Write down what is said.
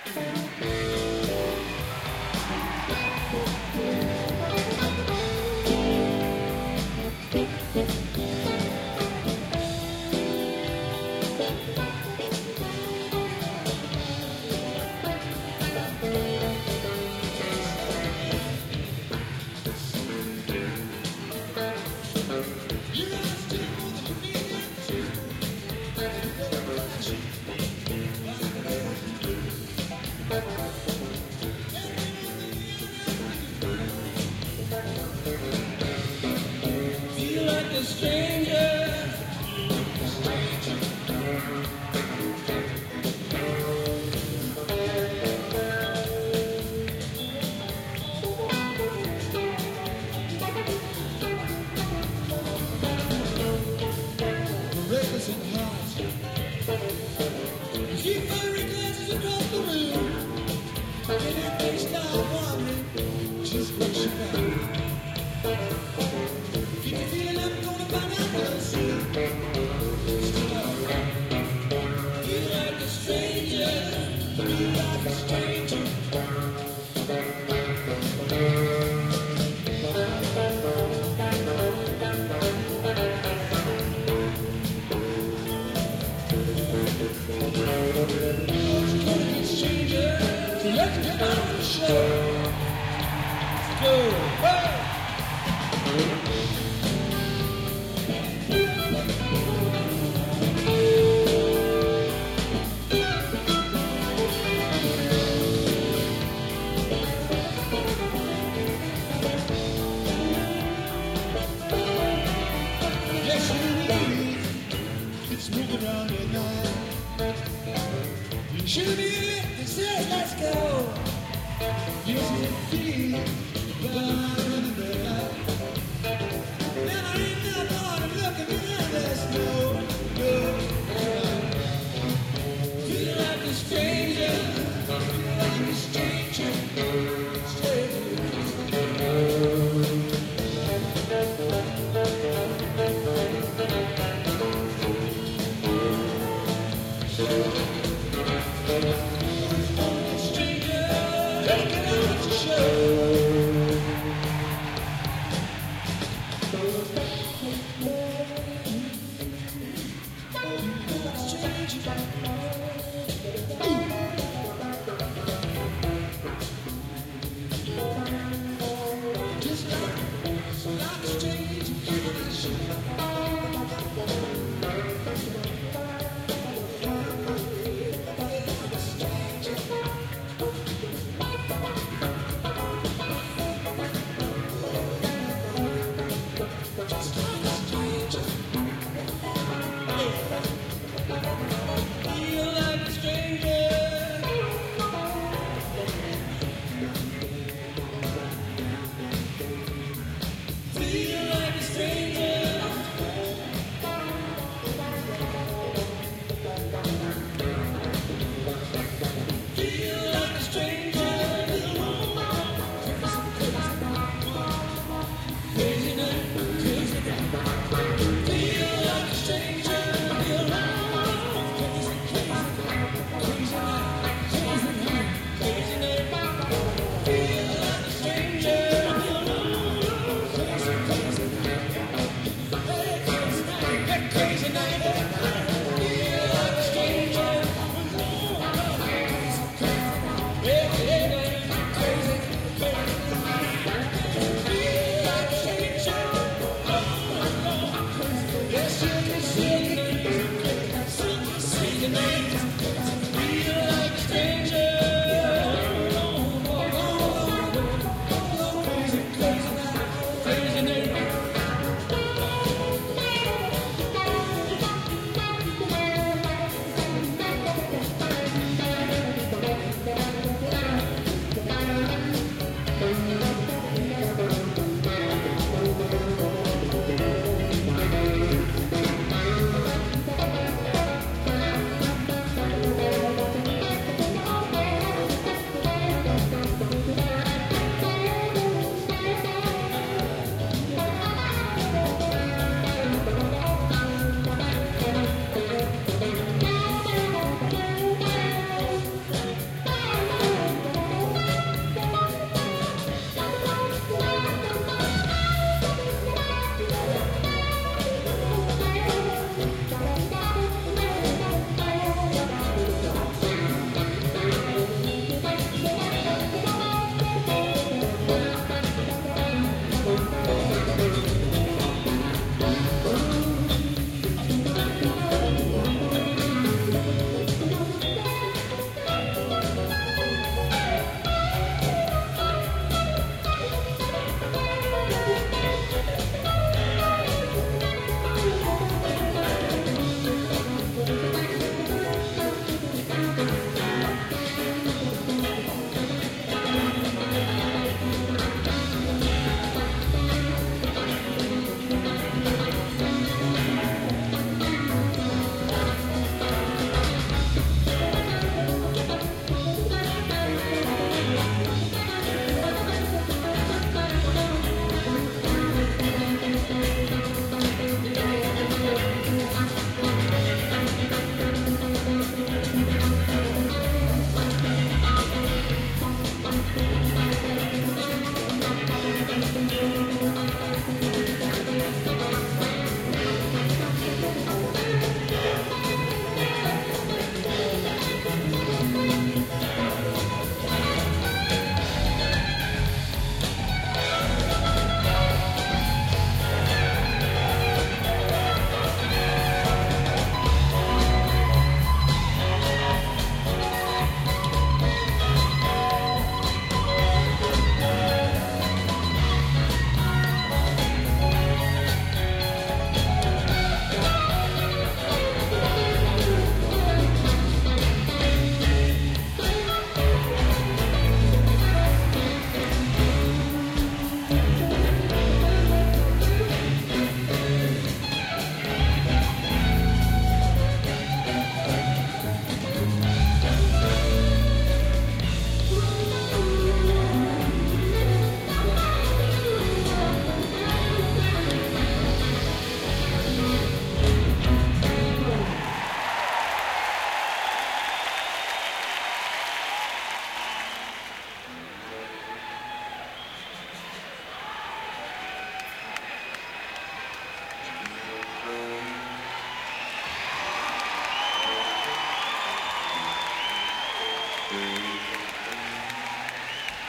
Feel like a stranger. Reckless and hot. You keep firing glances across the room. And if they start wandering, just what you got. Keep you feeling I'm gonna find out real soon. Feel like a stranger. Feel like a stranger. So let's get on the show. Let's go. Hey! Yes, you believe it's moving around at night. You should be it and say, let's go. Yes, it feels blind in the night. Now I ain't not hard to look at me and there's no. Feel like a stranger. Feel like a stranger. Stranger.